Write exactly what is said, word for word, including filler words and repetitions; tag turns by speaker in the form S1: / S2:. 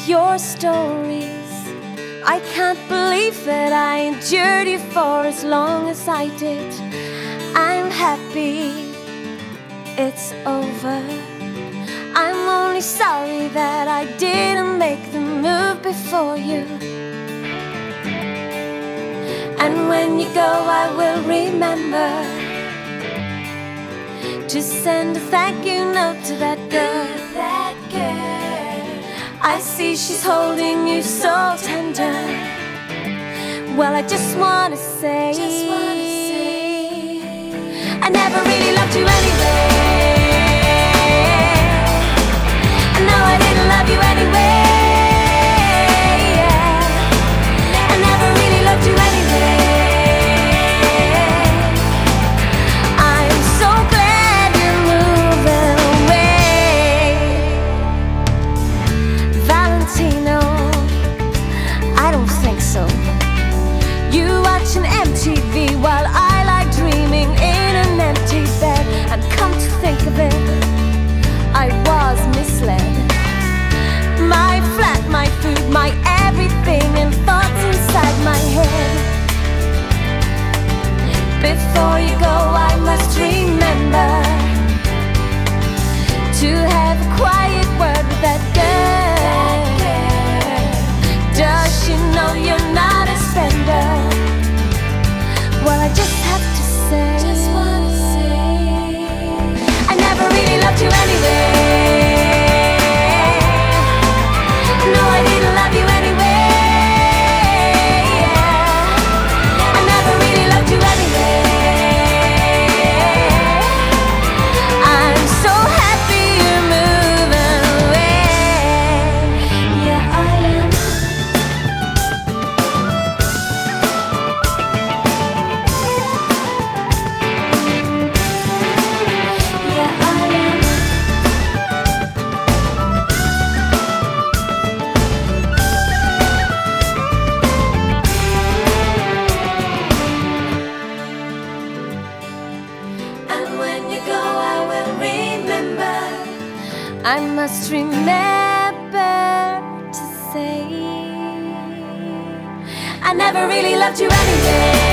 S1: with your stories. I can't believe that I endured you for as long as I did. I'm happy it's over. I'm only sorry that I didn't make the move before you. And when you go, I will remember to send a thank you note to that girl. That girl. I see she's holding you so tender. Well, I just wanna say, just wanna say I never really loved you anyway. I know I didn't love you anyway. I never really loved you anyway. I'm so glad you're moving away. Valentino, I don't think so. You watching M T V while I lie dreaming in an empty bed. And come to think of it, I was misled. My flat, my food, my everything, and thoughts inside my head. Before you go, I must remember to have a quiet word with that girl. Does she know you're not a spender? Well, I just have to say, just wanna say I never really loved you anyway. No, I didn't love you anyway. I never really loved you anyway. I'm so happy you're moving away. Yeah, I am. Yeah, I am. And when you go, I will remember. I must remember to say I never really loved you anyway.